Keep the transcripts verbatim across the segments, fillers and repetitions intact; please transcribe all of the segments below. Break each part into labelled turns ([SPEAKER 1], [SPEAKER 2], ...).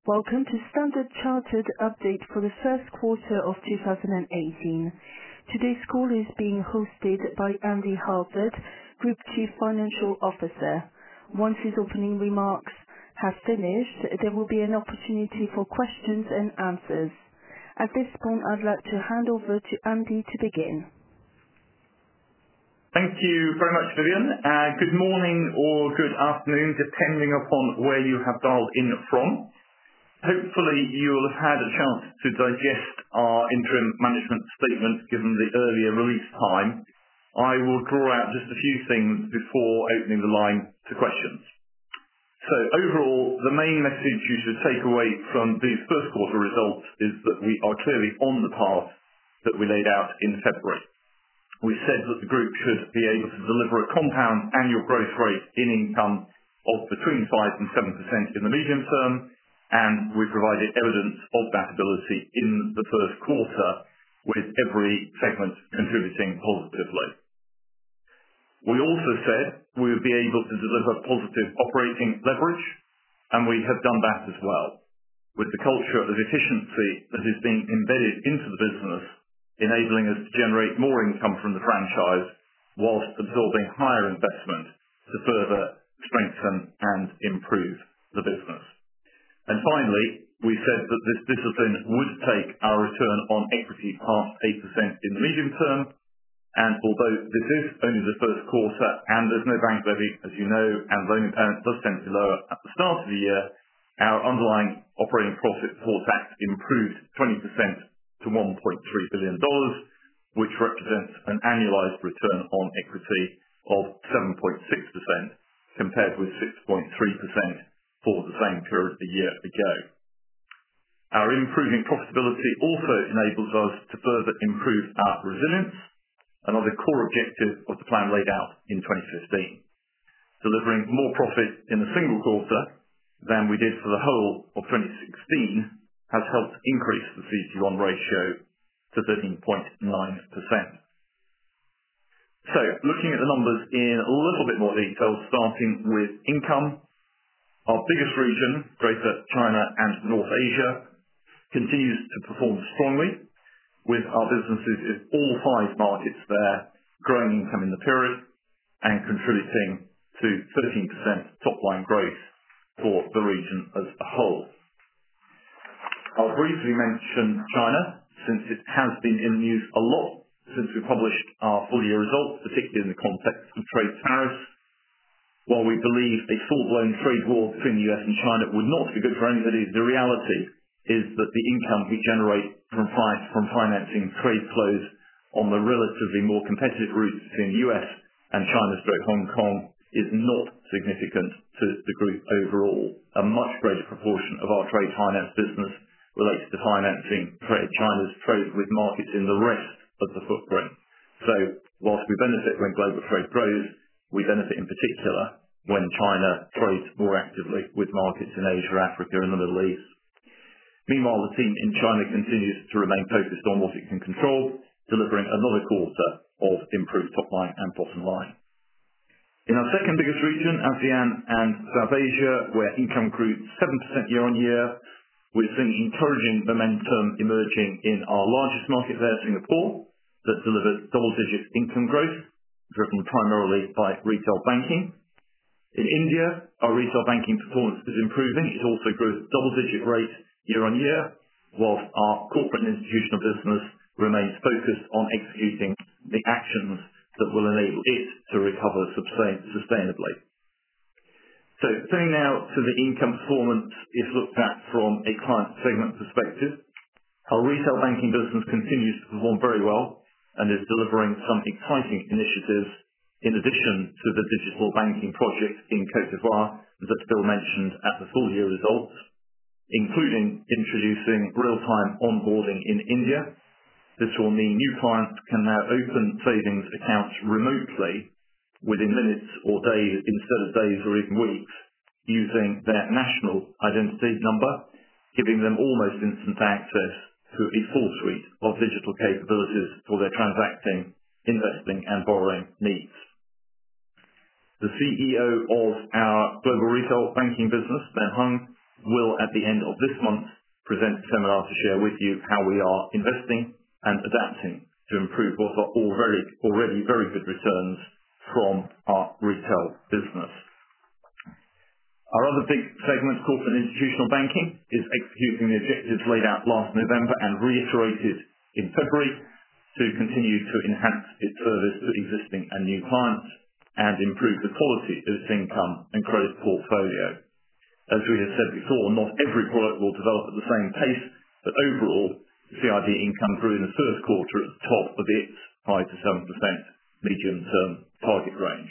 [SPEAKER 1] Welcome to Standard Chartered update for the first quarter of two thousand eighteen. Today's call is being hosted by Andy Halford, Group Chief Financial Officer. Once his opening remarks have finished, there will be an opportunity for questions and answers. At this point, I'd like to hand over to Andy to begin.
[SPEAKER 2] Thank you very much, Vivian. Uh, good morning or good afternoon, depending upon where you have dialed in from. Hopefully you will have had a chance to digest our interim management statement given the earlier release time. I will draw out just a few things before opening the line to questions. So overall, the main message you should take away from these first quarter results is that we are clearly on the path that we laid out in February. We said that the group should be able to deliver a compound annual growth rate in income of between five and seven percent in the medium term, and we provided evidence of that ability in the first quarter, with every segment contributing positively. We also said we would be able to deliver positive operating leverage, and we have done that as well, with the culture of efficiency that is being embedded into the business, enabling us to generate more income from the franchise whilst absorbing higher investment to further strengthen and improve the business. And finally, we said that this discipline would take our return on equity past eight percent in the medium term, and although this is only the first quarter and there's no bank levy, as you know, and loan impairment does tend to be lower at the start of the year, our underlying operating profit before tax improved twenty percent to one point three billion dollars, which represents an annualized return on equity of seven point six percent compared with six point three percent for the same period a year ago. Our improving profitability also enables us to further improve our resilience, another core objective of the plan laid out in twenty fifteen. Delivering more profit in a single quarter than we did for the whole of twenty sixteen has helped increase the C E T one ratio to thirteen point nine percent. So, looking at the numbers in a little bit more detail, starting with income, our biggest region, Greater China and North Asia, continues to perform strongly, with our businesses in all five markets there growing income in the period and contributing to thirteen percent top-line growth for the region as a whole. I'll briefly mention China, since it has been in the news a lot since we published our full-year results, particularly in the context of trade tariffs. While we believe a full-blown trade war between the U S and China would not be good for anybody, the reality is that the income we generate from, fi- from financing trade flows on the relatively more competitive routes between the U S and China stroke Hong Kong is not significant to the group overall. A much greater proportion of our trade finance business relates to financing trade China's trade with markets in the rest of the footprint. So whilst we benefit when global trade grows, we benefit in particular when China trades more actively with markets in Asia, Africa and the Middle East. Meanwhile, the team in China continues to remain focused on what it can control, delivering another quarter of improved top line and bottom line. In our second biggest region, ASEAN and South Asia, where income grew seven percent year on year, we're seeing encouraging momentum emerging in our largest market there, Singapore, that delivered double-digit income growth, driven primarily by retail banking. In India, our retail banking performance is improving. It also grows at double-digit rate year on year, whilst our corporate and institutional business remains focused on executing the actions that will enable it to recover sustain- sustainably. So turning now to the income performance, if looked at from a client segment perspective, our retail banking business continues to perform very well and is delivering some exciting initiatives in addition to the digital banking project in Côte d'Ivoire that Bill mentioned at the full year results, including introducing real-time onboarding in India. This will mean new clients can now open savings accounts remotely within minutes or days instead of days or even weeks using their national identity number, giving them almost instant access to a full suite of digital capabilities for their transacting, investing and borrowing needs. The C E O of our global retail banking business, Ben Hung, will, at the end of this month, present a seminar to share with you how we are investing and adapting to improve what are already, already very good returns from our retail business. Our other big segment, corporate and institutional banking, is executing the objectives laid out last November and reiterated in February to continue to enhance its service to existing and new clients and improve the quality of its income and credit portfolio. As we have said before, not every product will develop at the same pace, but overall, C I B income grew in the first quarter at the top of its five to seven percent medium-term target range.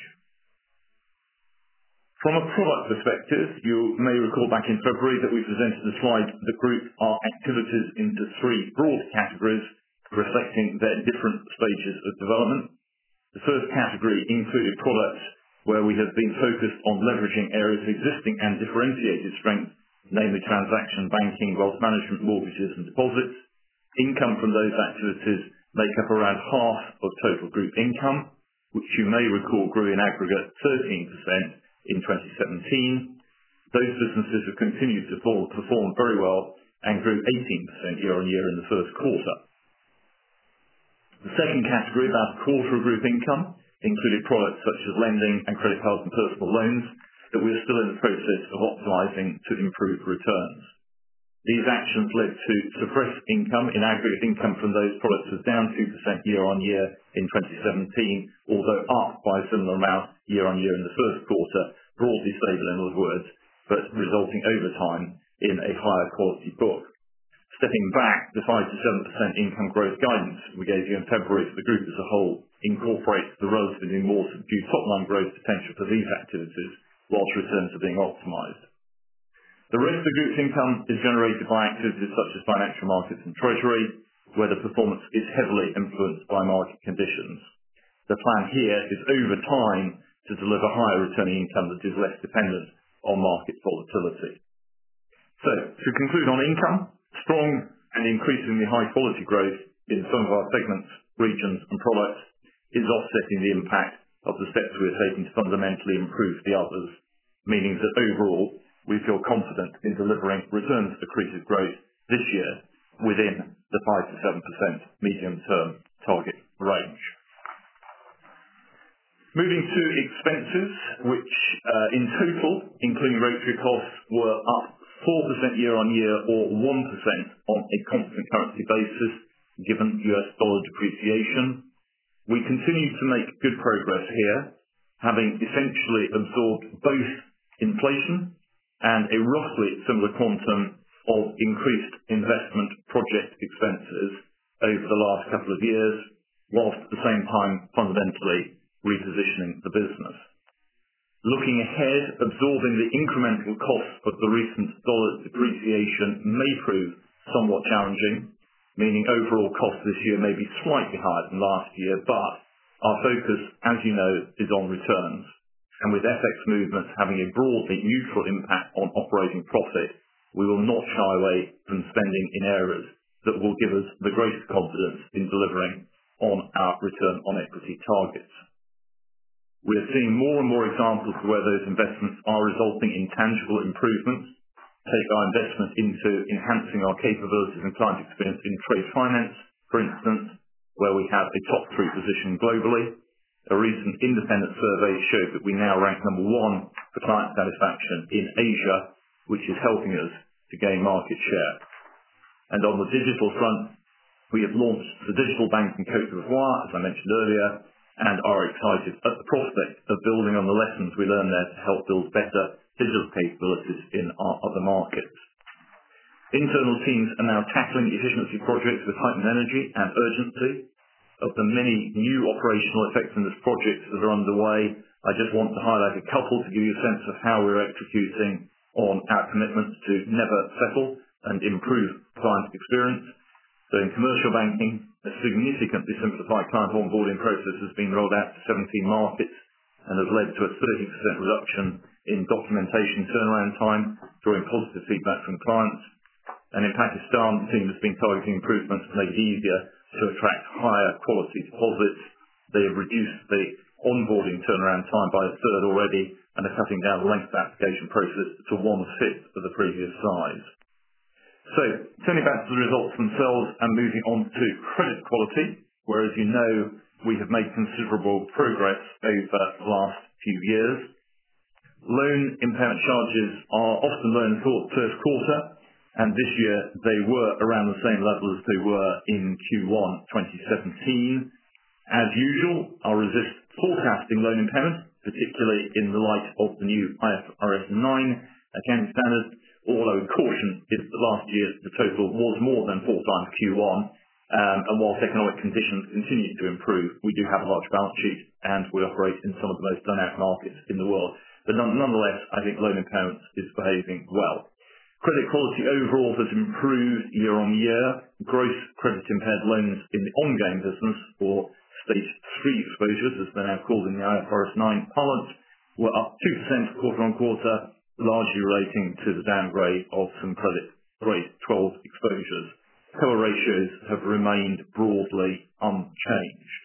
[SPEAKER 2] From a product perspective, you may recall back in February that we presented a slide that grouped our activities into three broad categories, reflecting their different stages of development. The first category included products where we have been focused on leveraging areas of existing and differentiated strength, namely transaction banking, wealth management, mortgages and deposits. Income from those activities make up around half of total group income, which you may recall grew in aggregate thirteen percent in twenty seventeen. Those businesses have continued to perform very well and grew eighteen percent year on year in the first quarter. The second category, about a quarter of group income, included products such as lending and credit cards and personal loans that we are still in the process of optimizing to improve returns. These actions led to suppressed income. In aggregate, income from those products was down two percent year on year in twenty seventeen, although up by a similar amount year on year in the first quarter, broadly stable in other words, but resulting over time in a higher quality book. Stepping back, the five to seven percent income growth guidance we gave you in February for the group as a whole incorporates the relatively more subdued top-line growth potential for these activities, whilst returns are being optimised. The rest of the group's income is generated by activities such as financial markets and treasury, where the performance is heavily influenced by market conditions. The plan here is over time to deliver higher returning income that is less dependent on market volatility. So, to conclude on income, strong and increasingly high quality growth in some of our segments, regions and products is offsetting the impact of the steps we are taking to fundamentally improve the others, meaning that overall we feel confident in delivering returns accretive growth this year within the five to seven percent medium-term target range. Moving to expenses, which uh, in total, including regulatory costs, were up four percent year on year or one percent on a constant currency basis, given U S dollar depreciation. We continue to make good progress here, having essentially absorbed both inflation and a roughly similar quantum of increased investment project expenses over the last couple of years, whilst at the same time fundamentally repositioning the business. Looking ahead, absorbing the incremental costs of the recent dollar depreciation may prove somewhat challenging, meaning overall costs this year may be slightly higher than last year, but our focus, as you know, is on returns. And with F X movements having a broadly neutral impact on operating profit, we will not shy away from spending in areas that will give us the greatest confidence in delivering on our return on equity targets. We are seeing more and more examples of where those investments are resulting in tangible improvements. Take our investment into enhancing our capabilities and client experience in trade finance, for instance, where we have a top three position globally. A recent independent survey showed that we now rank number one for client satisfaction in Asia, which is helping us to gain market share. And on the digital front, we have launched the digital bank in Côte d'Ivoire, as I mentioned earlier, and are excited at the prospect of building on the lessons we learned there to help build better digital capabilities in our other markets. Internal teams are now tackling efficiency projects with heightened energy and urgency. Of the many new operational effectiveness projects that are underway, I just want to highlight a couple to give you a sense of how we're executing on our commitments to never settle and improve client experience. So in commercial banking, a significantly simplified client onboarding process has been rolled out to seventeen markets and has led to a thirty percent reduction in documentation turnaround time, drawing positive feedback from clients. And in Pakistan, the team has been targeting improvements to make it easier to attract higher quality deposits. They have reduced the onboarding turnaround time by a third already and are cutting down the length of the application process to one-fifth of the previous size. So, turning back to the results themselves and moving on to credit quality, where, as you know, we have made considerable progress over the last few years. Loan impairment charges are often low in the first quarter, and this year they were around the same level as they were in Q one twenty seventeen. As usual, I'll resist forecasting loan impairment, particularly in the light of the new I F R S nine accounting standard. All I would caution is that last year the total was more than four times Q one, um, and whilst economic conditions continue to improve, we do have a large balance sheet and we operate in some of the most dynamic markets in the world. But nonetheless, I think loan impairment is behaving well. Credit quality overall has improved year on year. Gross credit impaired loans in the ongoing business, or stage three exposures, as they're now called in the I F R S nine parlance, were up two percent quarter on quarter, largely relating to the downgrade of some credit grade twelve exposures. Cover ratios have remained broadly unchanged.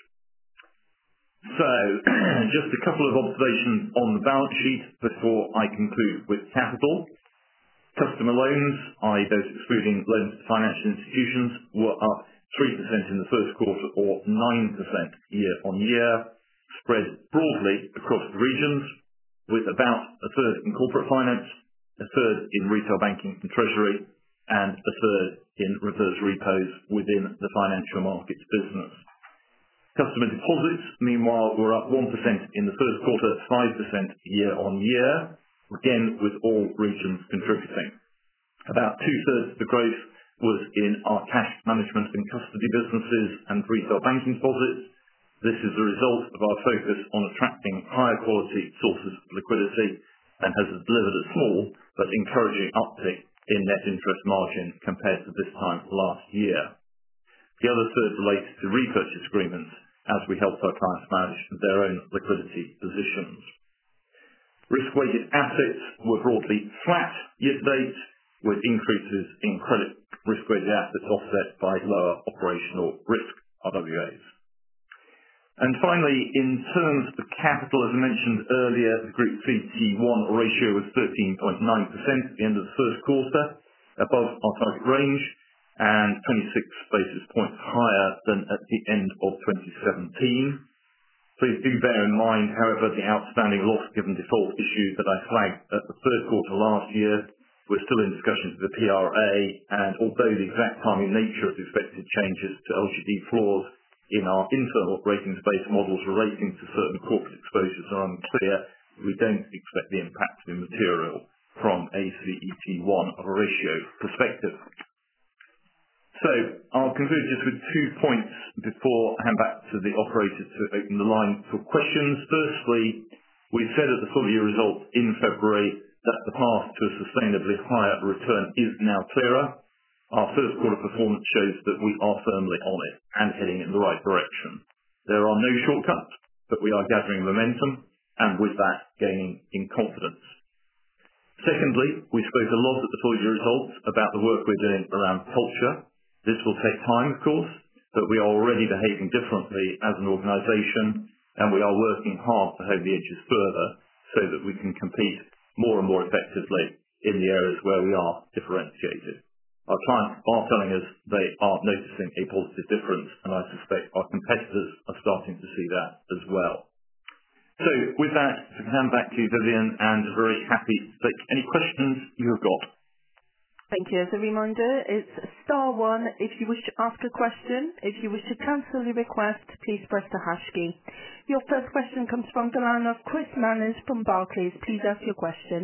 [SPEAKER 2] So, just a couple of observations on the balance sheet before I conclude with capital. Customer loans, that is those excluding loans to financial institutions, were up three percent in the first quarter or nine percent year on year, spread broadly across the regions, with about a third in corporate finance, a third in retail banking and treasury, and a third in reverse repos within the financial markets business. Customer deposits, meanwhile, were up one percent in the first quarter, five percent year on year, again with all regions contributing. About two-thirds of the growth was in our cash management and custody businesses and retail banking deposits. This is a result of our focus on attracting higher quality sources of liquidity and has delivered a small but encouraging uptick in net interest margin compared to this time last year. The other third relates to repurchase agreements as we help our clients manage their own liquidity positions. Risk-weighted assets were broadly flat year-to-date, with increases in credit risk-weighted assets offset by lower operational risk R W As. And finally, in terms of capital, as I mentioned earlier, the Group C E T one ratio was thirteen point nine percent at the end of the first quarter, above our target range, and twenty-six basis points higher than at the end of twenty seventeen. Please do bear in mind, however, the outstanding loss given default issue that I flagged at the third quarter last year. We're still in discussions with the P R A, and although the exact timing and nature of the expected changes to L G D floors in our internal ratings-based models relating to certain corporate exposures are unclear, we don't expect the impact to be material from a C E T one ratio perspective. So, I'll conclude just with two points before I hand back to the operator to open the line for questions. Firstly, we said at the full year results in February that the path to a sustainably higher return is now clearer. Our first quarter performance shows that we are firmly on it and heading in the right direction. There are no shortcuts, but we are gathering momentum and with that gaining in confidence. Secondly, we spoke a lot at the full year results about the work we're doing around culture. This will take time, of course, but we are already behaving differently as an organisation, and we are working hard to hone the edges further so that we can compete more and more effectively in the areas where we are differentiated. Our clients are telling us they are noticing a positive difference, and I suspect our competitors are starting to see that as well. So, with that, I hand back to you, Vivian, and very happy to take any questions you have got.
[SPEAKER 1] Thank you. As a reminder, it's star one if you wish to ask a question. If you wish to cancel your request, please press the hash key. Your first question comes from the line of Chris Manners from Barclays. Please ask your question.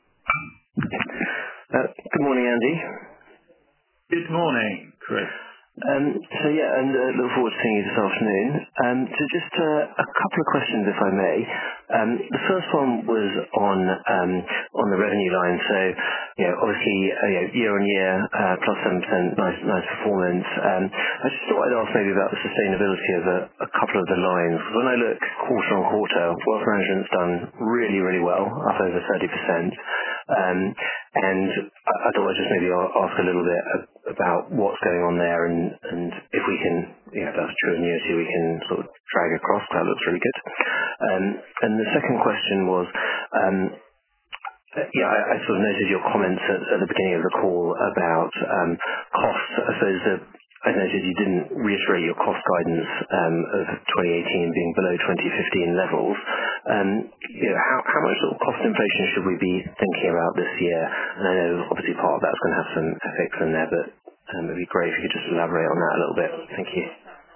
[SPEAKER 3] Uh, good morning, Andy.
[SPEAKER 2] Good morning, Chris.
[SPEAKER 3] Um, so yeah, and uh, look forward to seeing you this afternoon. Um, so just uh, a couple of questions, if I may. Um, the first one was on um, on the revenue line. So, you know, obviously, uh, you know, year on year, uh, plus seven percent, nice, nice performance. Um, I just thought I'd ask maybe about the sustainability of a, a couple of the lines. When I look quarter on quarter, wealth management's done really, really well, up over thirty percent. Um, and I, I thought I'd just maybe ask a little bit about what's going on there, and, and if we can yeah, if that's true annuity, we can sort of drag across. That looks really good. Um, and the second question was, um, yeah, I, I sort of noted your comments at, at the beginning of the call about um, costs. I suppose that I noted you didn't reiterate your cost guidance um, of twenty eighteen being below twenty fifteen levels. Um, you know, how, how much sort of cost inflation should we be thinking about this year? And I know obviously part of that's going to have some effects in there, but um, it'd be great if you could just elaborate on that a little bit. Thank you.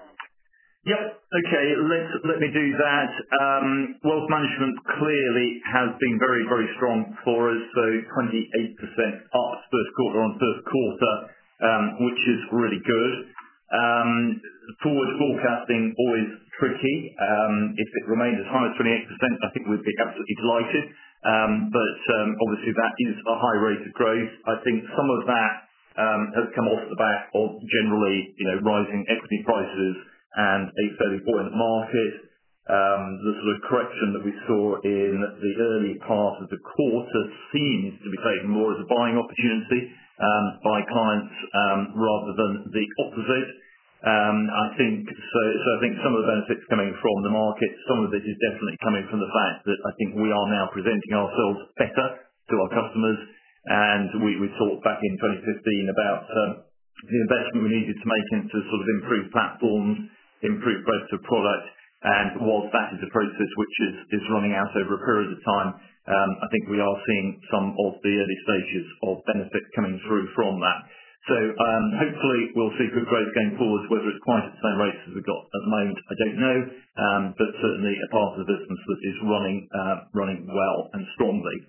[SPEAKER 2] Yep. Okay. Let let me do that. Um, Wealth management clearly has been very, very strong for us, so twenty-eight percent up first quarter on first quarter, um, which is really good. Um, Forward forecasting always tricky. Um, If it remained as high as twenty-eight percent, I think we'd be absolutely delighted. Um, But um, Obviously that is a high rate of growth. I think some of that um, has come off the back of generally, you know, rising equity prices and a fairly buoyant market. Um, The sort of correction that we saw in the early part of the quarter seems to be taken more as a buying opportunity um, by clients um, rather than the opposite. Um, I think so. So I think some of the benefits coming from the market, some of it is definitely coming from the fact that I think we are now presenting ourselves better to our customers. And we we talked back in twenty fifteen about um, the investment we needed to make into sort of improved platforms, improved breadth of product. And whilst that is a process which is is running out over a period of time, um, I think we are seeing some of the early stages of benefit coming through from that. So um, hopefully we'll see good growth going forward. Whether it's quite at the same rate as we've got at the moment, I don't know. Um, but certainly a part of the business that is running uh, running well and strongly.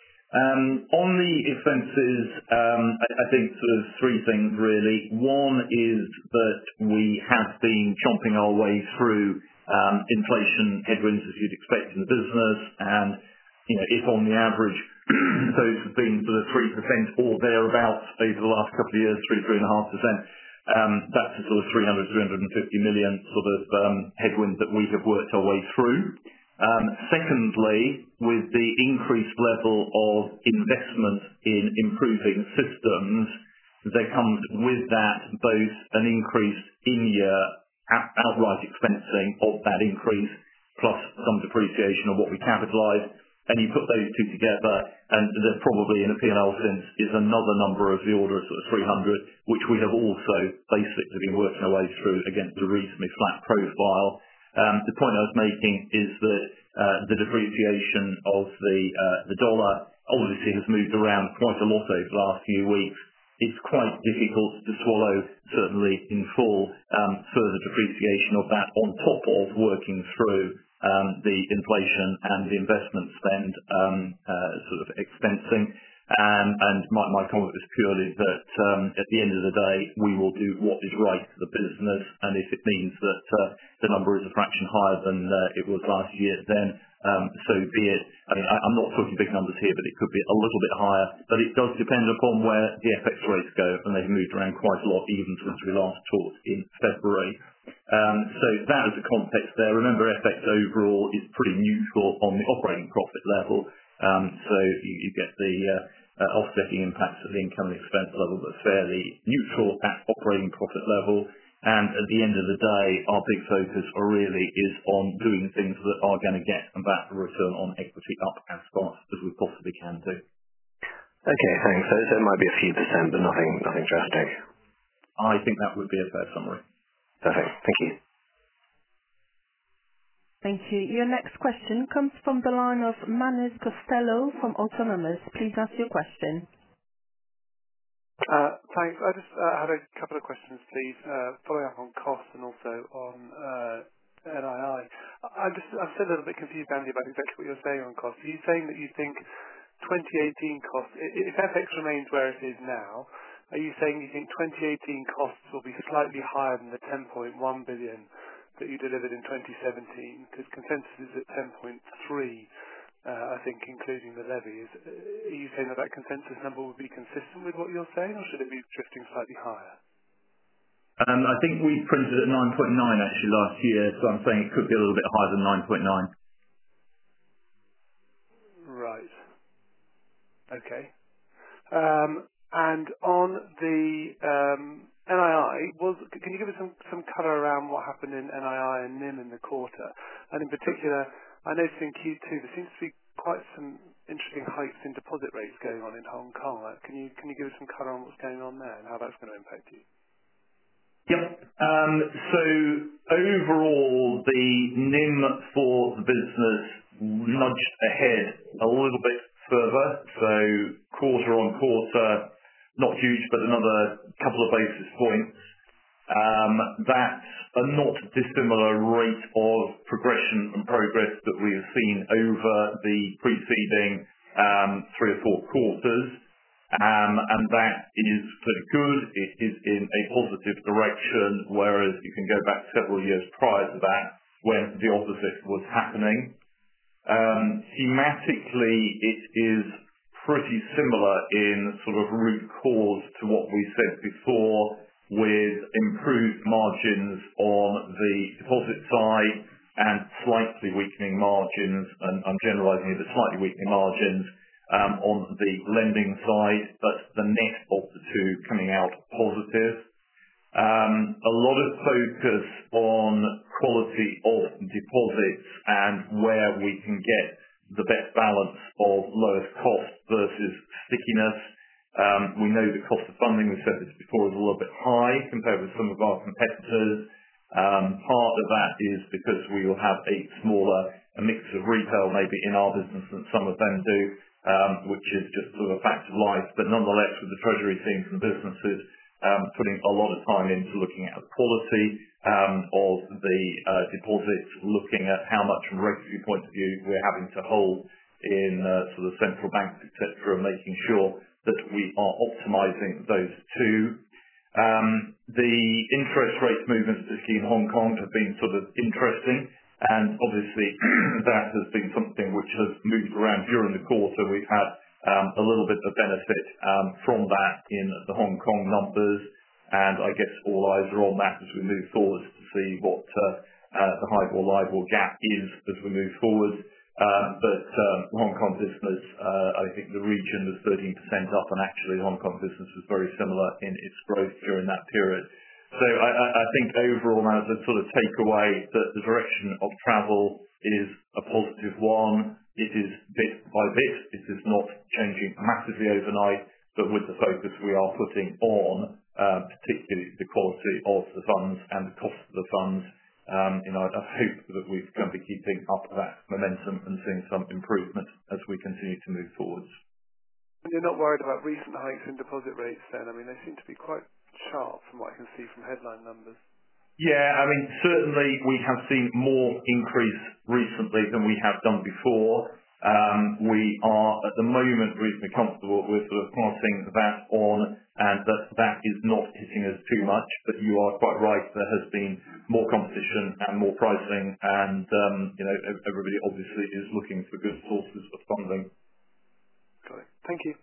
[SPEAKER 2] Um On the expenses, um I I think sort of three things really. One is that we have been chomping our way through um inflation headwinds, as you'd expect in the business. And you know, if on the average, those have been sort of three percent or thereabouts over the last couple of years, three, three point five percent, um that's a sort of three hundred, three hundred fifty million sort of um headwind that we have worked our way through. Um Secondly, with the increased level of investment in improving systems, there comes with that both an increase in-year out- outright expensing of that increase, plus some depreciation of what we capitalize. And you put those two together, and there probably in a P and L sense is another number of the order of sort of three hundred, which we have also basically been working our way through against a reasonably flat profile. Um The point I was making is that uh the depreciation of the uh the dollar obviously has moved around quite a lot over the last few weeks. It's quite difficult to swallow, certainly in full, um further depreciation of that on top of working through um the inflation and the investment spend um uh sort of expensing. Um, and my, my comment was purely that um, at the end of the day, we will do what is right for the business, and if it means that uh, the number is a fraction higher than uh, it was last year, then um, so be it. I mean, I, I'm not talking big numbers here, but it could be a little bit higher. But it does depend upon where the F X rates go, and they've moved around quite a lot even since we last talked in February. Um, so that is the context there. Remember, F X overall is pretty neutral on the operating profit level. Um, so you, you get the uh, uh, offsetting impacts at the income and expense level, but fairly neutral at operating profit level. And at the end of the day, our big focus really is on doing things that are going to get back the return on equity up as fast as we possibly can do.
[SPEAKER 3] Okay, thanks. So, so it might be a few percent, but nothing, nothing drastic.
[SPEAKER 2] I think that would be a fair summary.
[SPEAKER 3] Perfect. Thank you.
[SPEAKER 1] Thank you. Your next question comes from the line of Manus Costello from Autonomous. Please ask your question.
[SPEAKER 4] Uh, Thanks. I just uh, had a couple of questions, please, uh, following up on costs and also on uh, N I I. I- I'm just, I'm still a little bit confused, Andy, about exactly what you're saying on costs. Are you saying that you think twenty eighteen costs, i- if F X remains where it is now, are you saying you think twenty eighteen costs will be slightly higher than the ten point one billion that you delivered in twenty seventeen? Because consensus is at ten point three. Uh, I think including the levy. Is, uh, are you saying that that consensus number would be consistent with what you're saying, or should it be drifting slightly higher?
[SPEAKER 2] Um, I think we printed at nine point nine actually last year, so I'm saying it could be a little bit higher than nine point nine.
[SPEAKER 4] Right. Okay. Um, and on the um, N I I, was, can you give us some, some color around what happened in N I I and N I M in the quarter? And in particular, I noticed in Q two there seems to be quite some interesting hikes in deposit rates going on in Hong Kong. Like, can you can you give us some color on what's going on there and how that's going to impact you?
[SPEAKER 2] Yep. Um, so overall, the N I M for the business nudged ahead a little bit further. So quarter on quarter, not huge, but another couple of basis points. Um, that's a not dissimilar rate of progression and progress that we have seen over the preceding um, three or four quarters. Um, and that is pretty good. It is in a positive direction, whereas you can go back several years prior to that when the opposite was happening. Um, thematically, it is pretty similar in sort of root cause to what we said before, with improved margins on the deposit side and slightly weakening margins, and I'm generalizing it, but slightly weakening margins um, on the lending side, but the net of the two coming out positive. Um, a lot of focus on quality of deposits and where we can get the best balance of lowest cost versus stickiness. Um, we know the cost of funding, we've said this before, is a little bit high compared with some of our competitors. Um, part of that is because we will have a smaller a mix of retail maybe in our business than some of them do, um, which is just sort of a fact of life. But nonetheless, with the treasury teams and businesses um, putting a lot of time into looking at the quality um, of the uh, deposits, looking at how much from a regulatory point of view we're having to hold in uh, sort of central banks, et cetera, making sure that we are optimizing those two. Um, the interest rate movements, particularly in Hong Kong, have been sort of interesting, and obviously that has been something which has moved around during the quarter. We've had um, a little bit of benefit um, from that in the Hong Kong numbers, and I guess all eyes are on that as we move forward to see what uh, uh, the HIBOR-LIBOR gap is as we move forward. Um, but um, the Hong Kong business, uh, I think the region was thirteen percent up, and actually the Hong Kong business was very similar in its growth during that period. So I, I I think overall, as a sort of takeaway, that the direction of travel is a positive one. It is bit by bit. It is not changing massively overnight, but with the focus we are putting on, uh, particularly the quality of the funds and the cost of the funds. Um, you know, I I hope that we're going to be keeping up that momentum and seeing some improvement as we continue to move forwards.
[SPEAKER 4] And you're not worried about recent hikes in deposit rates then? I mean, they seem to be quite sharp from what I can see from headline numbers.
[SPEAKER 2] Yeah, I mean, certainly we have seen more increase recently than we have done before. Um, we are at the moment reasonably comfortable with sort of passing that on, and that that is not hitting us too much. But you are quite right, there has been more competition and more pricing, and um, you know, ev- everybody obviously is looking for good sources of funding.
[SPEAKER 4] Got it. Thank you.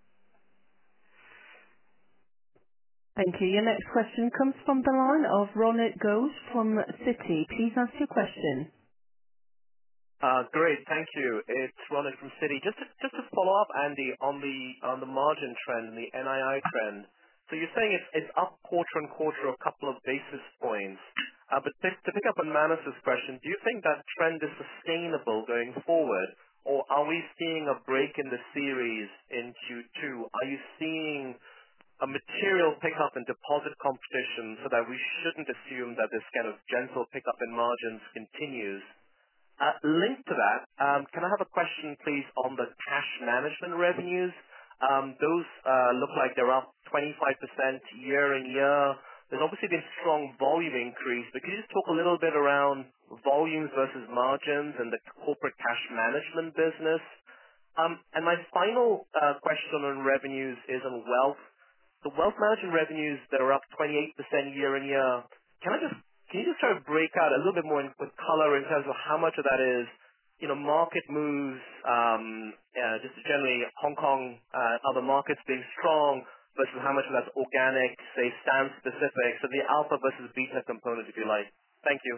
[SPEAKER 1] Thank you. Your next question comes from the line of Ronit Ghosh from Citi. Please ask your question.
[SPEAKER 5] Uh, Great. Thank you. It's Ronit from Citi. Just to just to follow up, Andy, on the on the margin trend and the N I I trend. So You're saying it's it's up quarter-on-quarter a couple of basis points. Uh, But To to pick up on Manus's question, do you think that trend is sustainable going forward, or are we seeing a break in the series in Q two? Are you seeing a material pickup in deposit competition so that we shouldn't assume that this kind of gentle pickup in margins continues? Uh, linked to that, um, can I have a question, please, on the cash management revenues? Um, those uh, look like they're up twenty-five percent year-on-year. There's obviously been strong volume increase, but could you just talk a little bit around volumes versus margins and the corporate cash management business? Um, and my final uh, question on revenues is on wealth. The wealth management revenues that are up twenty-eight percent year-on-year, can I just can you just sort of break out a little bit more in, with color in terms of how much of that is, you know, market moves, um, uh, just generally Hong Kong, uh, other markets being strong versus how much of that's organic, say, stand specific, so the alpha versus beta component, if you like. Thank you.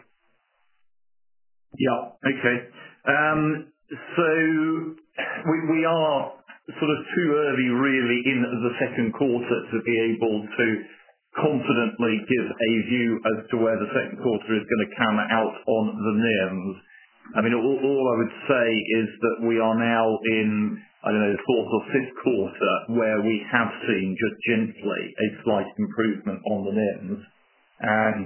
[SPEAKER 2] Yeah. Okay. Um, so we, we are sort of too early really in the second quarter to be able to confidently give a view as to where the second quarter is going to come out on the N I Ms. I mean, all, all I would say is that we are now in, I don't know, the fourth or fifth quarter where we have seen just gently a slight improvement on the N I Ms. And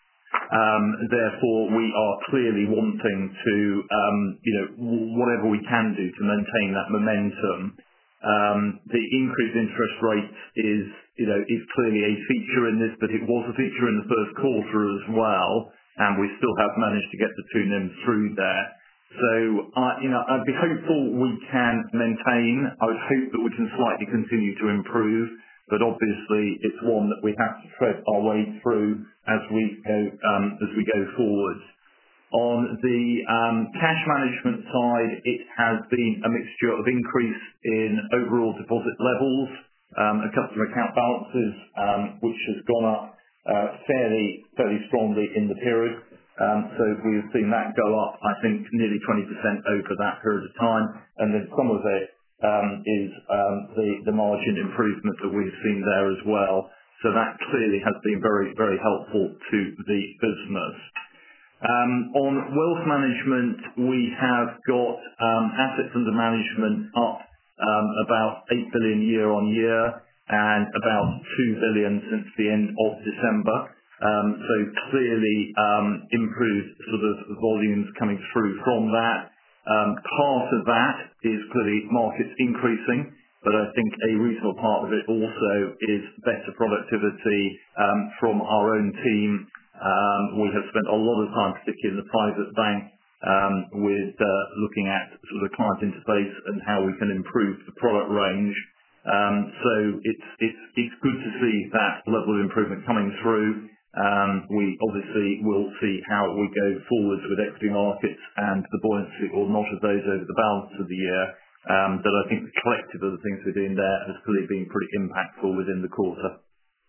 [SPEAKER 2] um, therefore we are clearly wanting to, um, you know, w- whatever we can do to maintain that momentum. Um, the increased interest rates is, you know, is clearly a feature in this, but it was a feature in the first quarter as well, and we still have managed to get the two N I Ms through there. So, uh, you know, I'd be hopeful we can maintain. I would hope that we can slightly continue to improve, but obviously it's one that we have to tread our way through as we go um, as we go forward. On the um, cash management side, it has been a mixture of increase in overall deposit levels um, and customer account balances, um, which has gone up uh, fairly fairly strongly in the period. Um, so we've seen that go up, I think, nearly twenty percent over that period of time. And then some of it um, is um, the, the margin improvement that we've seen there as well. So that clearly has been very, very helpful to the business. Um, on wealth management, we have got um, assets under management up um, about eight billion year on year and about two billion since the end of December. Um, so clearly um, improved sort of volumes coming through from that. Um, part of that is clearly markets increasing, but I think a reasonable part of it also is better productivity um, from our own team. Um, we have spent a lot of time, particularly in the private bank, um, with uh, looking at sort of client interface and how we can improve the product range. Um, so it's it's it's good to see that level of improvement coming through. Um, we obviously will see how we go forwards with equity markets and the buoyancy or not of those over the balance of the year. Um, but I think the collective of the things we're doing there has clearly been pretty impactful within the quarter.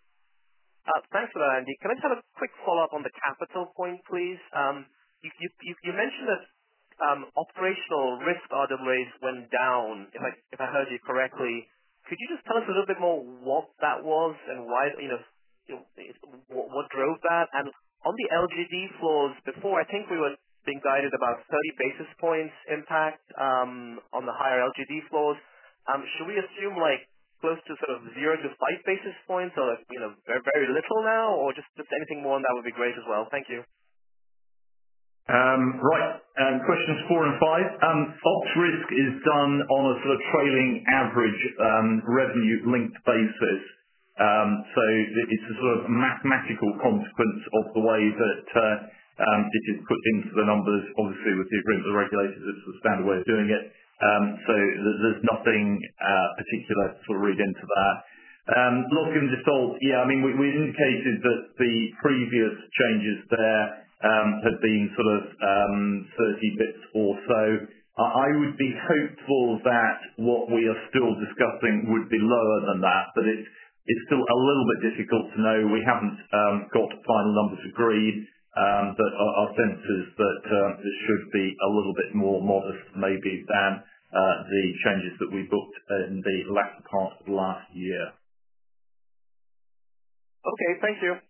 [SPEAKER 5] Uh, Thanks for that, Andy. Can I just have a quick follow-up on the capital point, please? Um, You you you you mentioned that um, operational risk R W As went down, if I if I heard you correctly. Could you just tell us a little bit more what that was and why, you know, you know, it- what what drove that? And on the L G D floors, before, I think we were being guided about thirty basis points impact um, on the higher L G D floors. Um, Should we assume, like, close to sort of zero to five basis points, or like, you know, very, very little now, or just, just anything more on that would be great as well. Thank you.
[SPEAKER 2] Um, right, um, questions four and five. Um, Ops risk is done on a sort of trailing average um, revenue-linked basis. Um, so it's a sort of mathematical consequence of the way that uh, um, it is put into the numbers, obviously with the agreement of the regulators. It's the standard way of doing it. Um, so th- there's nothing uh, particular to sort of read into that. Um, lock and default, yeah, I mean, we, we indicated that the previous changes there um, had been sort of um, thirty bits or so. I I would be hopeful that what we are still discussing would be lower than that, but it's, it's still a little bit difficult to know. We haven't um, got final numbers agreed, um, but our, our sense is that uh, this should be a little bit more modest maybe than uh, the changes that we booked in the latter part of last year.
[SPEAKER 5] Okay, thank you.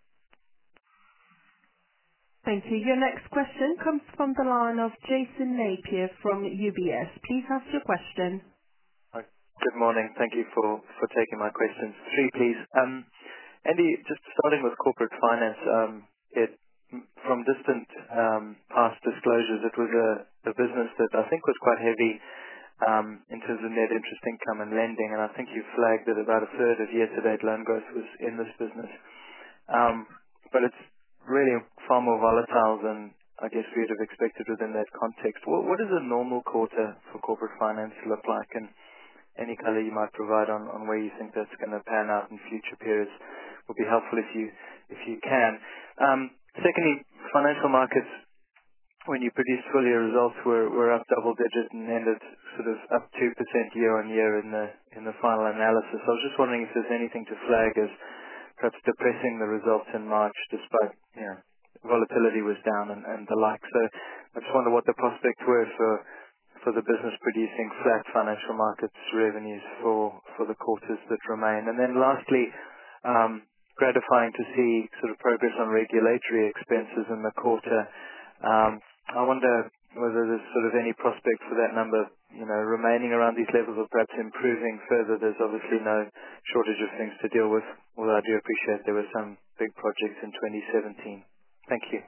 [SPEAKER 1] Thank you. Your next question comes from the line of Jason Napier from U B S. Please ask your question.
[SPEAKER 6] Hi. Good morning. Thank you for for taking my questions. Three, please. Um, Andy, just starting with corporate finance, um, it from distant um, past disclosures, it was a a business that I think was quite heavy um, in terms of net interest income and lending, and I think you flagged that about a third of year-to-date loan growth was in this business. Um, But it's really far more volatile than I guess we would have expected within that context. What what does a normal quarter for corporate finance look like? And any color you might provide on, on where you think that's going to pan out in future periods would be helpful if you if you can. Um, secondly, financial markets, when you produced full year results, were were up double digit and ended sort of up two percent year on year in the in the final analysis. I was just wondering if there's anything to flag as perhaps depressing the results in March, despite you know volatility was down and, and the like. So I just wonder what the prospects were for for the business producing flat financial markets revenues for for the quarters that remain. And then lastly, um, gratifying to see sort of progress on regulatory expenses in the quarter. Um, I wonder whether there's sort of any prospect for that number, you know, remaining around these levels or perhaps improving further. There's obviously no shortage of things to deal with, although I do appreciate there were some big projects in twenty seventeen. Thank you.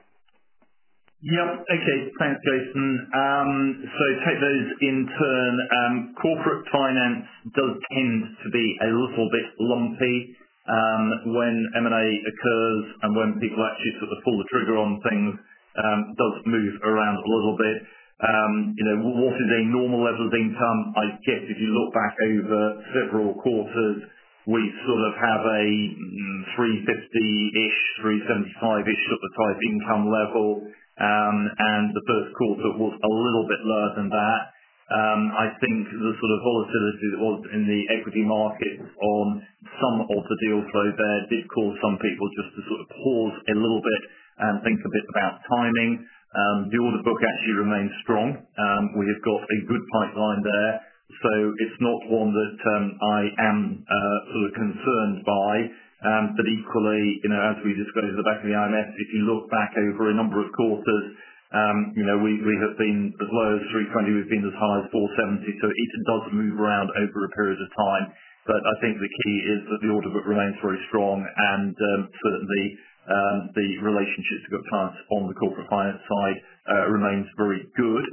[SPEAKER 2] Yep. Okay. Thanks, Jason. Um, so take those in turn. Um, corporate finance does tend to be a little bit lumpy um, when M and A occurs, and when people actually sort of pull the trigger on things, um, does move around a little bit. Um, you know, what is a normal level of income? I guess if you look back over several quarters, we sort of have a mm, three fifty-ish, three seventy-five-ish sort of type income level. Um, and the first quarter was a little bit lower than that. Um, I think the sort of volatility that was in the equity markets on some of the deal flow there did cause some people just to sort of pause a little bit and think a bit about timing. Um, the order book actually remains strong. Um, we have got a good pipeline there, so it's not one that um, I am uh, sort of concerned by. Um, but equally, you know, as we disclosed at the back of the I M S, if you look back over a number of quarters, um, you know, we, we have been as low as three twenty, we've been as high as four seventy, so it does move around over a period of time. But I think the key is that the order book remains very strong, and um, certainly um, the relationships with clients on the corporate finance side uh, remains very good.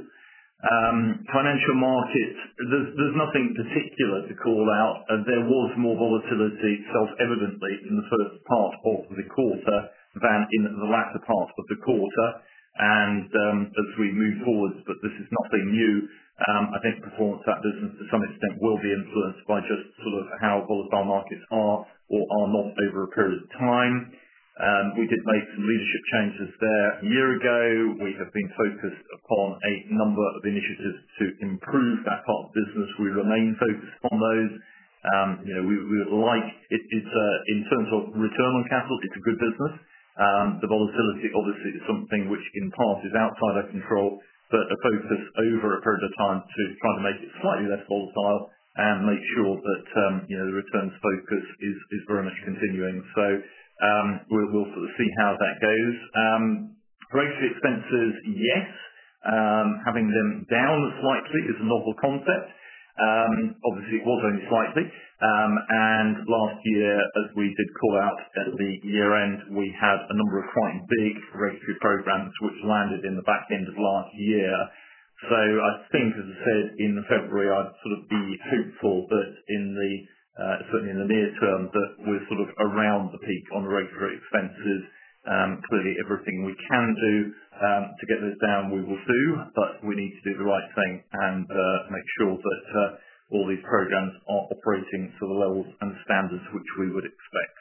[SPEAKER 2] Um, Financial markets, there's there's nothing particular to call out. Uh, There was more volatility self-evidently in the first part of the quarter than in the latter part of the quarter. And um, As we move forward, but this is nothing new, um, I think performance of that business to some extent will be influenced by just sort of how volatile markets are or are not over a period of time. Um, we did make some leadership changes there a year ago. We have been focused upon a number of initiatives to improve that part of the business. We remain focused on those. Um, you know, we, we would like, it, it's uh, in terms of return on capital, it's a good business. Um, the volatility obviously is something which in part is outside our control, but a focus over a period of time to try to make it slightly less volatile and make sure that um, you know the returns focus is, is very much continuing. So um, we'll, we'll sort of see how that goes. Um, regulatory expenses, yes. Um, having them down slightly is a novel concept. Um, obviously, it was only slightly. Um, and last year, as we did call out at the year end, we had a number of quite big regulatory programs which landed in the back end of last year. So I think, as I said in February, I'd sort of be hopeful that in the uh, certainly in the near term that we're sort of around the peak on regulatory expenses. Um, clearly, everything we can do um, to get those down, we will do, but we need to do the right thing and uh, make sure that uh, all these programs are operating to the levels and standards which we would expect.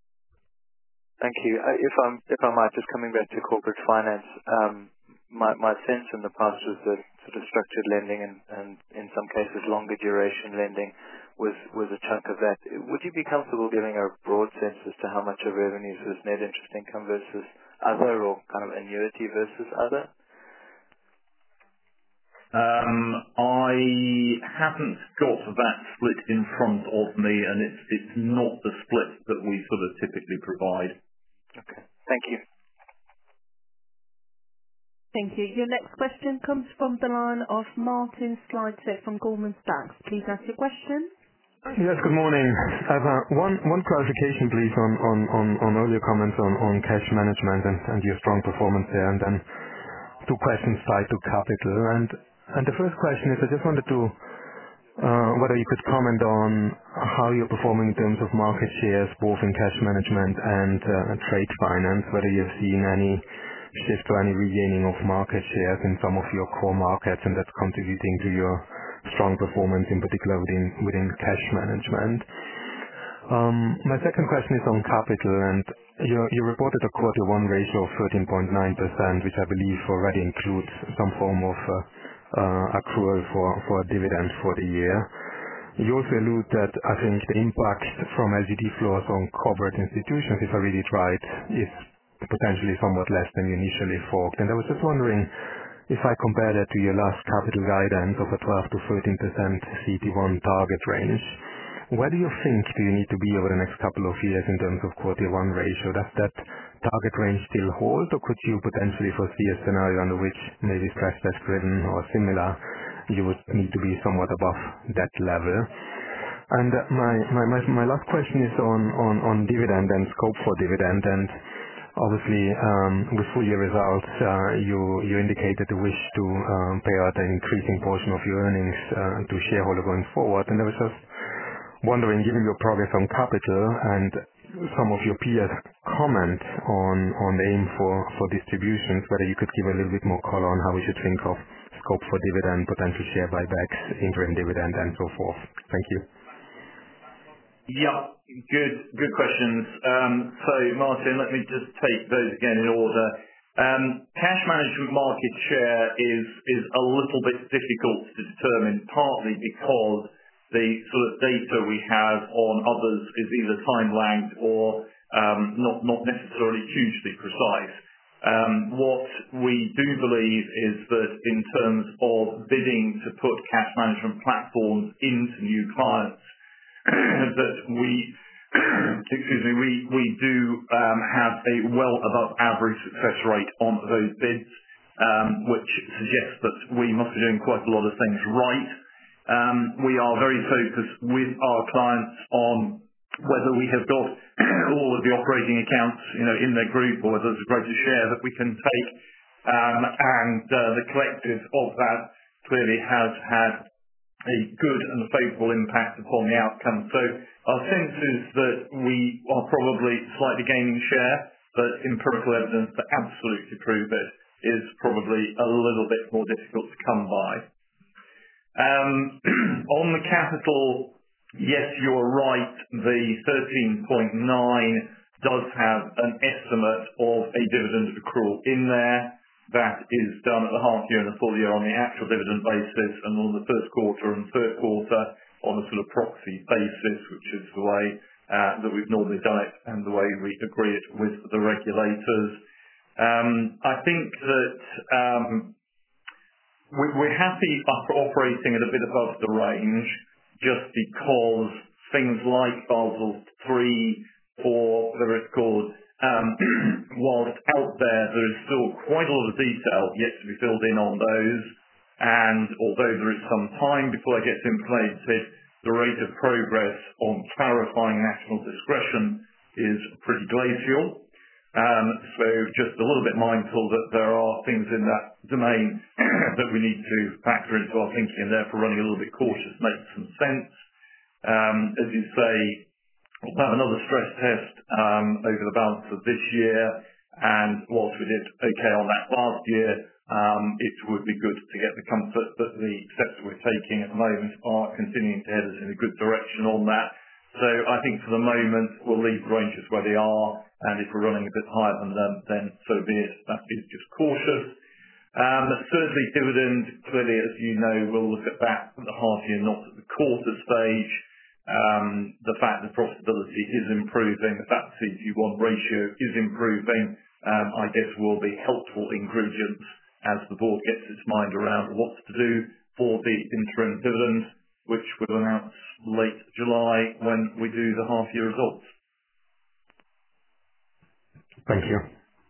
[SPEAKER 6] Thank you. Uh, If I'm, if I might, just coming back to corporate finance, um, my my sense in the past was that sort of structured lending and, and in some cases longer duration lending was was a chunk of that. Would you be comfortable giving a broad sense as to how much of revenues was net interest income versus other, or kind of annuity versus other?
[SPEAKER 2] Um, I haven't got that split in front of me, and it's it's not the split that we sort of typically provide.
[SPEAKER 6] Okay. Thank you.
[SPEAKER 1] Thank you. Your next question comes from the line of Martin Slidesec from Goldman Sachs. Please ask your question.
[SPEAKER 7] Yes, good morning. I have uh, one one clarification, please, on on on on earlier comments on on cash management and and your strong performance there, and then two questions tied to capital. And and The first question is, I just wanted to uh whether you could comment on how you're performing in terms of market shares, both in cash management and uh trade finance, whether you've seen any shift or any regaining of market shares in some of your core markets, and that's contributing to your strong performance, in particular within within cash management. Um, My second question is on capital, and you you reported a quarter one ratio of thirteen point nine percent, which I believe already includes some form of uh, uh, accrual for for a dividend for the year. You also allude that I think the impact from L G D floors on corporate institutions, if I read it right, is potentially somewhat less than you initially thought. And I was just wondering, if I compare that to your last capital guidance of a twelve to thirteen percent C E T one target range, where do you think do you need to be over the next couple of years in terms of Core Tier one ratio? Does that target range still hold, or could you potentially foresee a scenario under which maybe stress test driven or similar, you would need to be somewhat above that level? And uh, my, my, my, my last question is on, on, on dividend and scope for dividend. And obviously, um, with full year results, uh, you, you indicated the wish to um, pay out an increasing portion of your earnings uh, to shareholder going forward. And I was just wondering, given your progress on capital and some of your peers' comment on, on the aim for, for distributions, whether you could give a little bit more color on how we should think of scope for dividend, potential share buybacks, interim dividend, and so forth. Thank you.
[SPEAKER 2] Yeah, good good questions. Um, so, Martin, let me just take those again in order. Um, cash management market share is is a little bit difficult to determine, partly because the sort of data we have on others is either time-lagged or um, not not necessarily hugely precise. Um, what we do believe is that in terms of bidding to put cash management platforms into new clients, that we, excuse me, we we do um, have a well above average success rate on those bids, um, which suggests that we must be doing quite a lot of things right. Um, we are very focused with our clients on whether we have got all of the operating accounts, you know, in their group, or whether there's a greater share that we can take, um, and uh, the collective of that clearly has had a good and favourable impact upon the outcome. So our sense is that we are probably slightly gaining share, but empirical evidence to absolutely prove it is probably a little bit more difficult to come by. Um, on the capital, yes, you're right, the thirteen point nine does have an estimate of a dividend accrual in there. That is done at the half year and the full year on the actual dividend basis, and on the first quarter and third quarter on a sort of proxy basis, which is the way uh, that we've normally done it and the way we agree it with the regulators. Um, I think that um, we- we're happy operating at a bit above the range just because things like Basel three, four, whatever it's called, Um, whilst out there, there is still quite a lot of detail yet to be filled in on those, and although there is some time before it gets implemented, the rate of progress on clarifying national discretion is pretty glacial. Um, so just a little bit mindful that there are things in that domain that we need to factor into our thinking, and therefore running a little bit cautious makes some sense. Um, as you say, we'll have another stress test um, over the balance of this year, and whilst we did okay on that last year, um, it would be good to get the comfort that the steps we're taking at the moment are continuing to head us in a good direction on that. So I think for the moment we'll leave the ranges where they are, and if we're running a bit higher than them, then so be it. That is just cautious. Um, thirdly, dividend, clearly as you know, we'll look at that at the half year, not at the quarter stage. Um, the fact that profitability is improving, the fact the C E T one ratio is improving, um, I guess will be helpful ingredients as the board gets its mind around what to do for the interim dividend, which we'll announce late July when we do the half year results.
[SPEAKER 7] Thank you.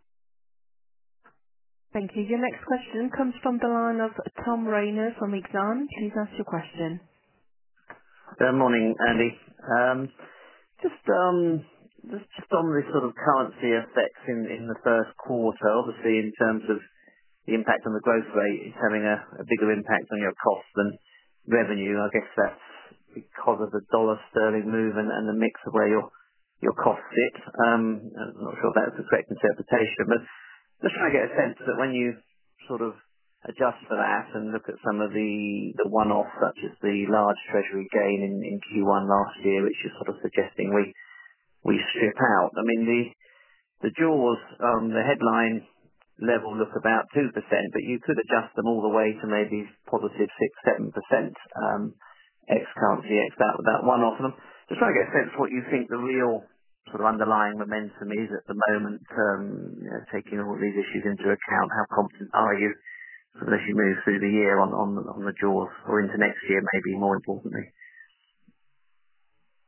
[SPEAKER 1] Thank you. Your next question comes from the line of Tom Rayner from Exane. Please ask your question.
[SPEAKER 8] Good morning, Andy. Um, Just um, just just on the sort of currency effects in in the first quarter, obviously in terms of the impact on the growth rate, it's having a a bigger impact on your costs than revenue. I guess that's because of the dollar sterling move and and the mix of where your your costs sit. Um, I'm not sure if that's the correct interpretation, but just trying to get a sense that when you sort of adjust for that and look at some of the the one-offs, such as the large treasury gain in in Q one last year, which is sort of suggesting we we strip out. I mean, the the jaws on the headline level look about two percent, but you could adjust them all the way to maybe positive six seven percent um, ex-currency, ex that that one-off. And I'm just trying to get a sense of what you think the real sort of underlying momentum is at the moment, um, you know, taking all these issues into account. How confident are you sort of as you move through the year on, on, on the jaws, or into next year maybe more importantly?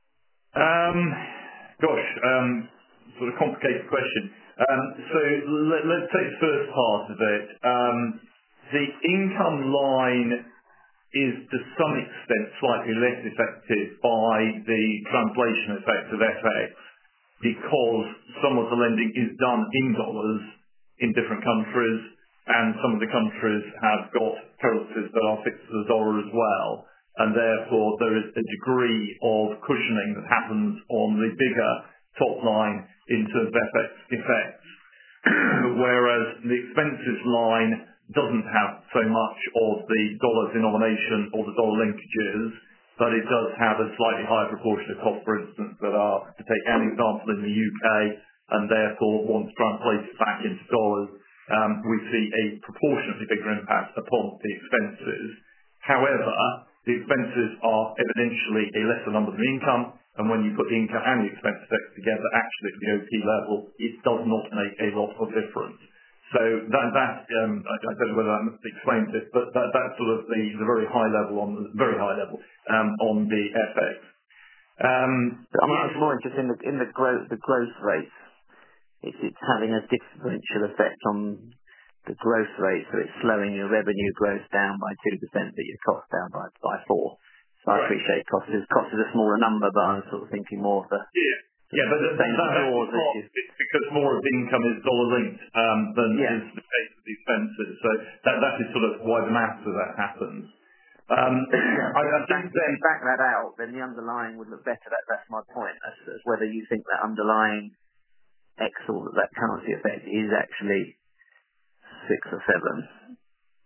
[SPEAKER 2] Um, gosh, um, sort of complicated question. Um, so let, let's take the first part of it. Um, the income line is to some extent slightly less affected by the translation effect of F X because some of the lending is done in dollars in different countries, and some of the countries have got currencies that are fixed to the dollar as well, and therefore there is a degree of cushioning that happens on the bigger top line in terms of F X effects, whereas the expenses line doesn't have so much of the dollar denomination or the dollar linkages, but it does have a slightly higher proportion of costs, for instance, that are, to take an example, in the U K, and therefore once translated back into dollars, um, we see a proportionately bigger impact upon the expenses. However, the expenses are evidentially a lesser number than the income, and when you put the income and the expense effects together, actually at the O P level, it does not make a lot of difference. So that, that um, I, I don't know whether that explains it, but that, that's sort of the, the very high level on the very high level um, on the F X. Um,
[SPEAKER 8] I'm, I'm more interested in the in the growth the growth rates. It's, it's having a differential effect on the growth rate, so it's slowing your revenue growth down by two percent, but your cost down by by four. So I
[SPEAKER 2] right.
[SPEAKER 8] appreciate cost is cost is a smaller number, but I'm sort of thinking more of the
[SPEAKER 2] Yeah. Yeah, but that, that, that's not, it's because more of the income is dollar linked um, than
[SPEAKER 8] yeah.
[SPEAKER 2] is the case of the expenses. So that, that is sort of why the maths of that happens. Um, I, I think
[SPEAKER 8] if
[SPEAKER 2] then,
[SPEAKER 8] you back that out, then the underlying would look better. That, that's my point. As, as whether you think that underlying X or that currency effect is actually six or seven.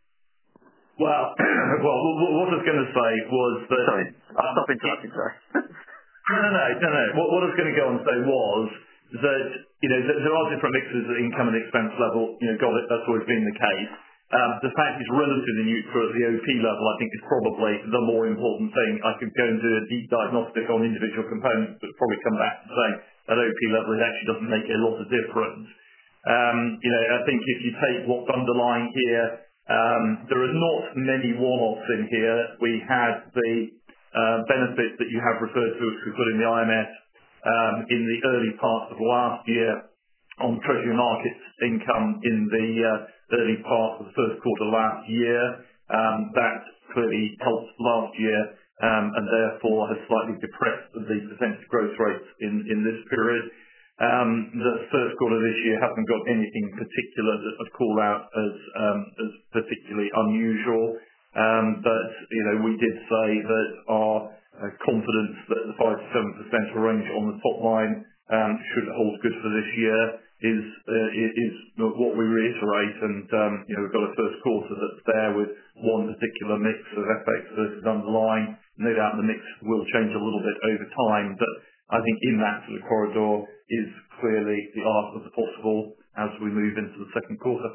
[SPEAKER 2] well, well, what what I was going to say was that.
[SPEAKER 8] Sorry, I'll
[SPEAKER 2] Um,
[SPEAKER 8] stop interrupting. Sorry.
[SPEAKER 2] No, no, no, no, no. What, what I was going to go on and say was that, you know, th- there are different mixes at income and expense level. You know, got it, that's always been the case. Um, the fact it's relatively neutral at the O P level, I think, is probably the more important thing. I could go and do a deep diagnostic on individual components, but probably come back and say at O P level it actually doesn't make a lot of difference. Um, you know, I think if you take what's underlying here, um, there are not many one-offs in here. We had the uh, benefits that you have referred to, which we put in the I M S um, in the early part of last year on treasury markets income in the uh, early part of the first quarter last year. Um, that clearly helped last year um, and therefore has slightly depressed the percentage growth rates in, in this period. Um, the first quarter this year hasn't got anything particular that I'd call out as um, as particularly unusual. Um, but you know, we did say that our uh, confidence that the five to seven percent range on the top line um, should hold good for this year is uh, is what we reiterate. And um, you know, we've got a first quarter that's there with one particular mix of F X versus underlying. No doubt the mix will change a little bit over time, but I think in that sort of corridor is clearly the art of the possible as we move into the second quarter.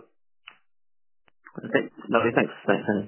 [SPEAKER 8] Okay, lovely. Thanks. Thanks, Andy.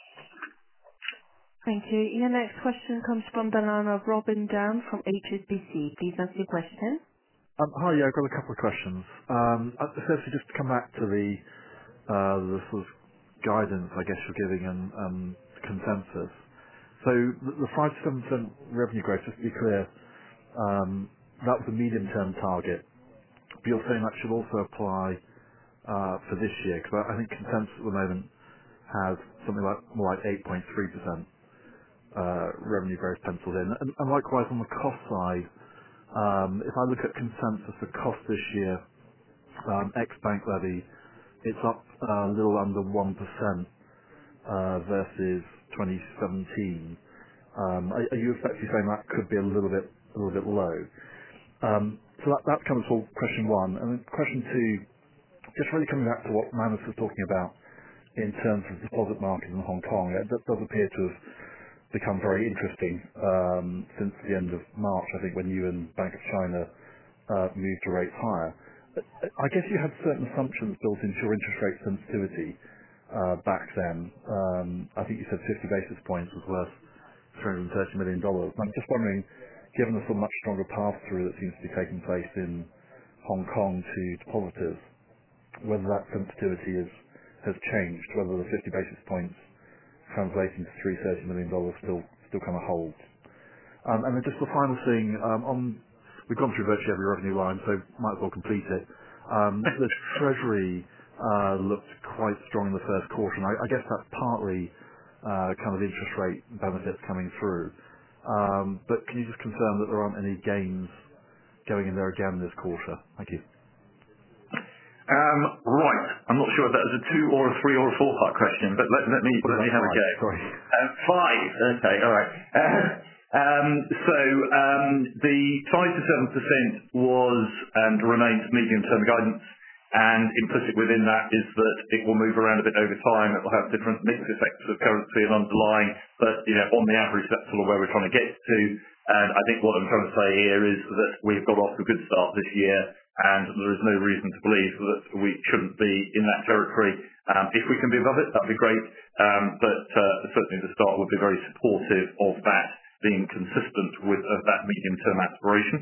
[SPEAKER 1] Thank you. Your next question comes from the line of Robin Down from H S B C. Please ask your question.
[SPEAKER 9] Um, hi, yeah, I've got a couple of questions. Um, uh, firstly, just to come back to the, uh, the sort of guidance, I guess, you're giving and um, consensus. So the, the five to seven percent revenue growth, just to be clear, um, that was a medium-term target. But you're saying that should also apply uh, for this year, because I, I think consensus at the moment has something like more like eight point three percent uh, revenue growth penciled in. And, and likewise on the cost side, um, if I look at consensus for cost this year, um, ex-bank levy, it's up uh, a little under one percent uh, versus twenty seventeen. Um, are, are you effectively saying that could be a little bit a little bit low? Um, so that, that comes for question one. And then question two, just really coming back to what Manus was talking about in terms of deposit market in Hong Kong. It does does appear to have become very interesting um, since the end of March, I think, when you and Bank of China uh, moved to rates higher. I guess you had certain assumptions built into your interest rate sensitivity uh, back then. Um, I think you said fifty basis points was worth three hundred thirty million dollars. I'm just wondering, given the sort of much stronger pass-through that seems to be taking place in Hong Kong to depositors, whether that sensitivity is, has changed, whether the fifty basis points translating to three hundred thirty million dollars still still kind of holds. Um, and then just the final thing, um, on we've gone through virtually every revenue line, so might as well complete it. Um, the treasury uh, looked quite strong in the first quarter, and I, I guess that's partly uh, kind of interest rate benefits coming through. Um, but can you just confirm that there aren't any gains going in there again this quarter? Thank you.
[SPEAKER 2] Um, right. I'm not sure if that was a two or a three or a four part question, but let, let me
[SPEAKER 9] What
[SPEAKER 2] let
[SPEAKER 9] about
[SPEAKER 2] me have a
[SPEAKER 9] five?
[SPEAKER 2] go.
[SPEAKER 9] Sorry.
[SPEAKER 2] Uh, five. Okay. All right. Uh, um, so um, the five to seven percent was and remains medium term guidance, and implicit within that is that it will move around a bit over time. It will have different mix effects of currency and underlying, but you know, on the average, that's sort of where we're trying to get to. And I think what I'm trying to say here is that we've got off to a good start this year, and there is no reason to believe that we shouldn't be in that territory. Um, if we can be above it, that'd be great. Um, but uh, certainly the start would be very supportive of that being consistent with uh, that medium-term aspiration.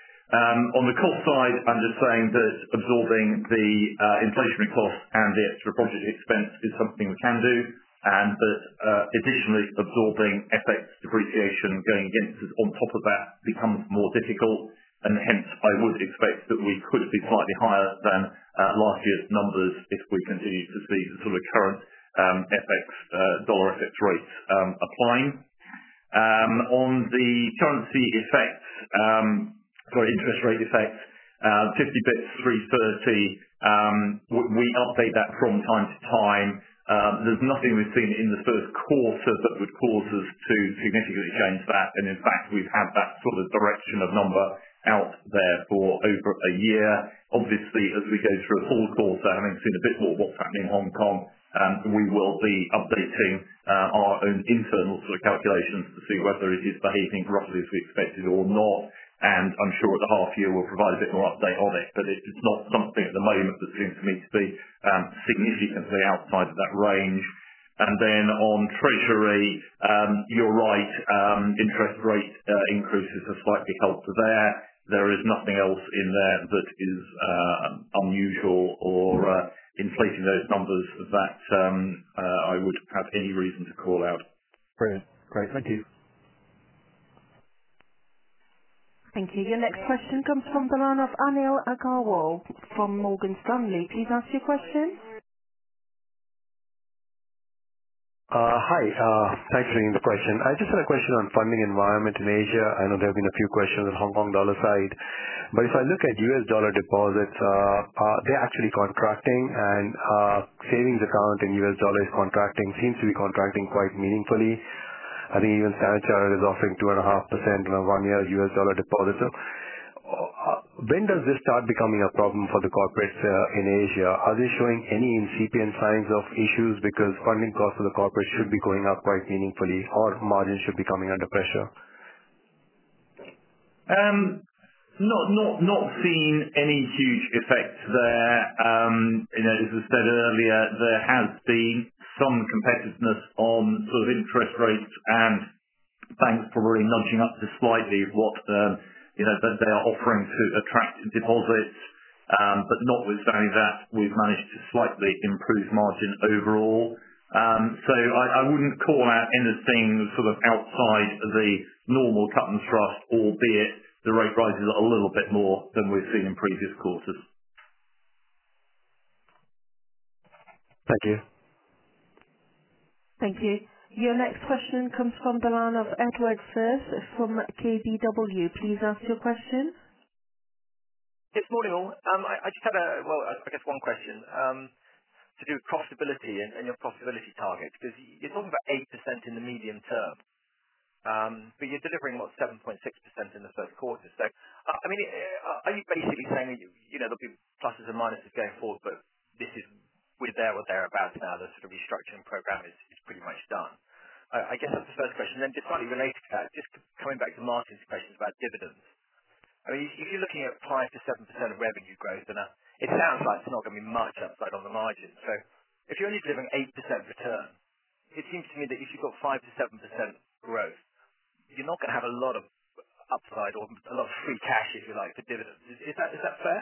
[SPEAKER 2] Um, on the cost side, I'm just saying that absorbing the uh, inflationary costs and the extra project expense is something we can do, and that uh, additionally absorbing F X depreciation going against us on top of that becomes more difficult, and hence I would expect that we could be slightly higher than uh, last year's numbers if we continue to see the sort of current um, F X, uh, dollar F X rates um, applying. Um, on the currency effects, um, sorry, interest rate effects, uh, fifty bits, three thirty, um, w- we update that from time to time. Um, there's nothing we've seen in the first quarter that would cause us to significantly change that, and in fact we've had that sort of direction of number out there for over a year. Obviously, as we go through a full quarter, having seen a bit more what's happening in Hong Kong, um, we will be updating uh, our own internal sort of calculations to see whether it is behaving roughly as we expected or not. And I'm sure at the half year we'll provide a bit more update on it, but it's not something at the moment that seems to me to be um, significantly outside of that range. And then on treasury, um, you're right, um, interest rate uh, increases have slightly helped there. There is nothing else in there that is uh, unusual or uh, inflating those numbers that um, uh, I would have any reason to call out.
[SPEAKER 9] Brilliant. Great. Thank you.
[SPEAKER 1] Thank you. Your next question comes from the line of Anil Agarwal from Morgan Stanley. Please ask your question.
[SPEAKER 10] Uh Hi. uh Thanks for taking the question. I just had a question on funding environment in Asia. I know there have been a few questions on Hong Kong dollar side, but if I look at U S dollar deposits, uh uh they're actually contracting, and uh savings account in U S dollar is contracting, seems to be contracting quite meaningfully. I think even Standard Chartered is offering two point five percent on a one-year U S dollar deposit. So, uh, when does this start becoming a problem for the corporates uh, in Asia? Are they showing any incipient signs of issues, because funding costs for the corporates should be going up quite meaningfully, or margins should be coming under pressure?
[SPEAKER 2] Um, Not not not seen any huge effects there. Um, You know, as I said earlier, there has been some competitiveness on sort of interest rates, and banks probably nudging up to slightly what um, you know that they are offering to attract deposits. Um, But notwithstanding that, we've managed to slightly improve margin overall. Um, So I I wouldn't call out anything sort of outside the normal cut and thrust, albeit the rate rises a little bit more than we've seen in previous quarters.
[SPEAKER 10] Thank you.
[SPEAKER 1] Thank you. Your next question comes from the line of Edward Firth from K B W. Please ask your question.
[SPEAKER 5] Yes, morning all. Um, I I just had a, well, I I guess one question um, to do with profitability and and your profitability target, because you're talking about eight percent in the medium term, um, but you're delivering, what, seven point six percent in the first quarter. So, uh, I mean, uh, are you basically saying that, you you know, there'll be pluses and minuses going forward, but this is, we're there or thereabouts now, the sort of restructuring program is is pretty much done? I I guess that's the first question. Then just slightly related to that, just coming back to Martin's questions about dividends. I mean, if you're looking at five to seven percent of revenue growth, then uh, it sounds like it's not going to be much upside on the margin. So if you're only delivering eight percent return, it seems to me that if you've got five to seven percent growth, you're not going to have a lot of upside or a lot of free cash, if you like, for dividends. Is is that is that fair?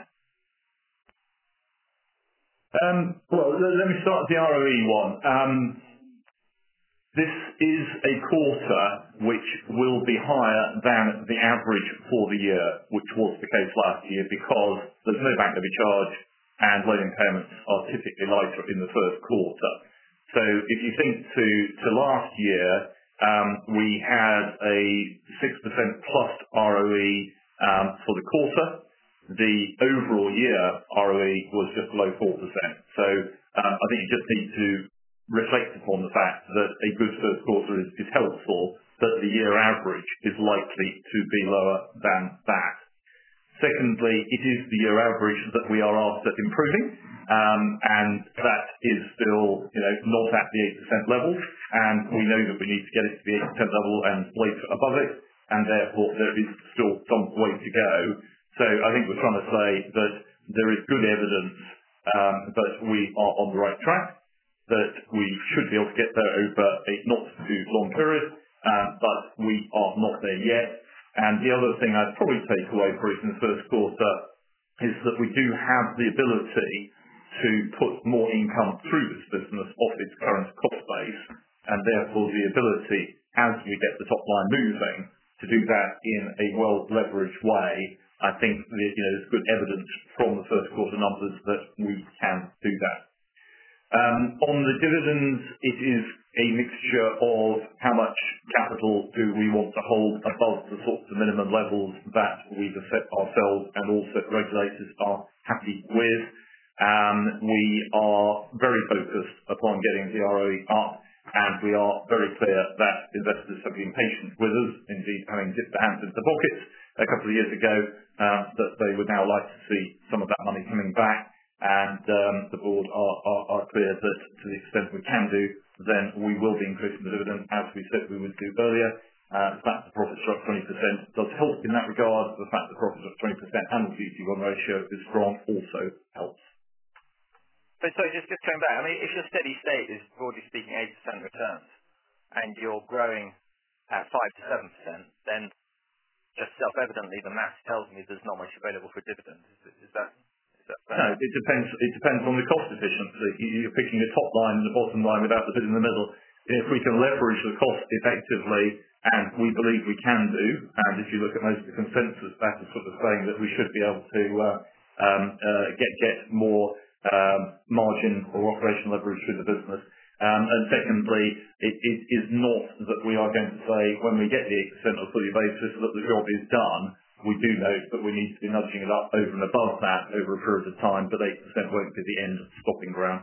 [SPEAKER 2] Um, Well, le- let me start with the R O E one. Um, This is a quarter which will be higher than the average for the year, which was the case last year because there's no bank levy charge and loan impairments are typically lighter in the first quarter. So if you think to, to last year, um, we had a six percent plus R O E um, for the quarter. The overall year R O E was just below four percent. So um, I think you just need to reflect upon the fact that a good first quarter is, is helpful, but the year average is likely to be lower than that. Secondly, it is the year average that we are after improving, um, and that is still, you know, not at the eight percent level, and we know that we need to get it to the eight percent level and later above it, and therefore there is still some way to go. So I think we're trying to say that there is good evidence um, that we are on the right track, that we should be able to get there over a not too long period, um, but we are not there yet. And the other thing I'd probably take away for us in the first quarter is that we do have the ability to put more income through this business off its current cost base, and therefore the ability, as we get the top line moving, to do that in a well-leveraged way. I think that, you know, there's good evidence from the first quarter numbers that we can do that. Um, on the dividends, it is a mixture of how much capital do we want to hold above the sorts of minimum levels that we've set ourselves and also regulators are happy with. Um, we are very focused upon getting the R O E up, and we are very clear that investors have been patient with us, indeed having dipped their hands into the pockets a couple of years ago, uh, that they would now like to see some of that money coming back. And um, the board are, are, are clear that to the extent we can do, then we will be increasing the dividend as we said we would do earlier. Uh, the fact the profits are up twenty percent does help in that regard. The fact the profits are up twenty percent and the C E T one ratio is strong also helps.
[SPEAKER 11] So, so just, just coming back, I mean, if your steady state is broadly speaking eight percent returns and you're growing at five to seven percent, then just self-evidently the math tells me there's not much available for dividends. Is, is that...
[SPEAKER 2] No, it depends. It depends on the cost efficiency. You're picking a top line and a bottom line without the bit in the middle. If we can leverage the cost effectively, and we believe we can do, and if you look at most of the consensus, that is sort of saying that we should be able to uh, um, uh, get get more um, margin or operational leverage through the business. Um, and secondly, it, it is not that we are going to say when we get the eight percent on a fully basis that the job is done. We do note that we need to be nudging it up over and above that over a period of time, but eight percent won't be the end stopping ground.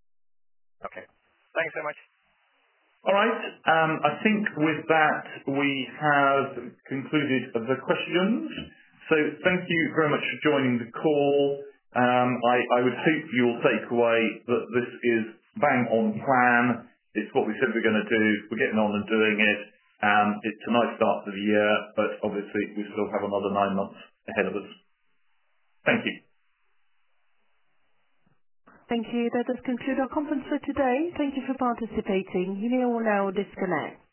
[SPEAKER 11] Okay. Thanks so much.
[SPEAKER 2] All right. Um, I think with that we have concluded the questions. So thank you very much for joining the call. Um, I, I would hope you'll take away that this is bang on plan. It's what we said we're going to do. We're getting on and doing it. Um, it's a nice start to the year, but obviously we still have another nine months ahead of us. Thank you.
[SPEAKER 1] Thank you. That does conclude our conference for today. Thank you for participating. You may all now disconnect.